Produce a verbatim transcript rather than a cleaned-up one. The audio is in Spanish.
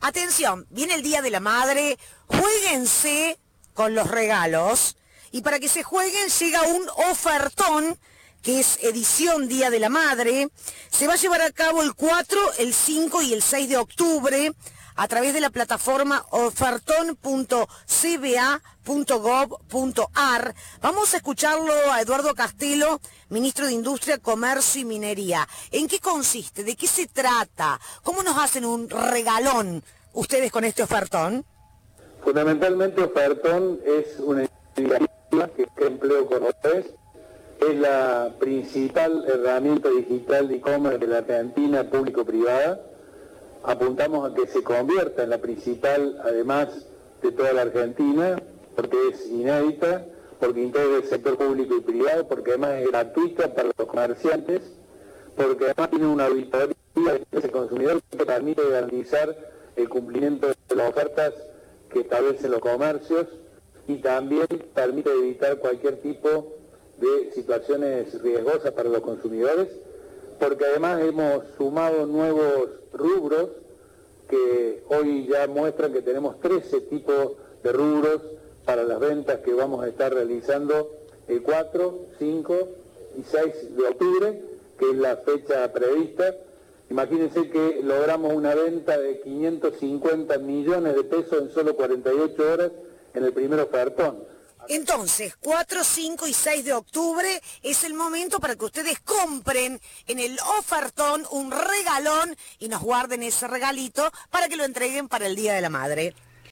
Atención, viene el Día de la Madre, juéguense con los regalos y para que se jueguen llega un ofertón que es edición Día de la Madre. Se va a llevar a cabo el cuatro, el cinco y el seis de octubre a través de la plataforma ofertón punto c b a punto gov punto a r. Vamos a escucharlo a Eduardo Castelo, ministro de Industria, Comercio y Minería. ¿En qué consiste? ¿De qué se trata? ¿Cómo nos hacen un regalón ustedes con este ofertón? Fundamentalmente ofertón es una iniciativa que crea empleo con ustedes. Es la principal herramienta digital de e-commerce de la Argentina público-privada. Apuntamos a que se convierta en la principal, además de toda la Argentina, porque es inédita, porque integra el sector público y privado, porque además es gratuita para los comerciantes, porque además tiene una auditoría del consumidor que permite garantizar el cumplimiento de las ofertas que establecen los comercios y también permite evitar cualquier tipo de situaciones riesgosas para los consumidores, porque además hemos sumado nuevos rubros que hoy ya muestran que tenemos trece tipos de rubros para las ventas que vamos a estar realizando el cuatro, cinco y seis de octubre, que es la fecha prevista. Imagínense que logramos una venta de quinientos cincuenta millones de pesos en solo cuarenta y ocho horas en el primer ofertón. Entonces, cuatro, cinco y seis de octubre es el momento para que ustedes compren en el ofertón un regalón y nos guarden ese regalito para que lo entreguen para el Día de la Madre.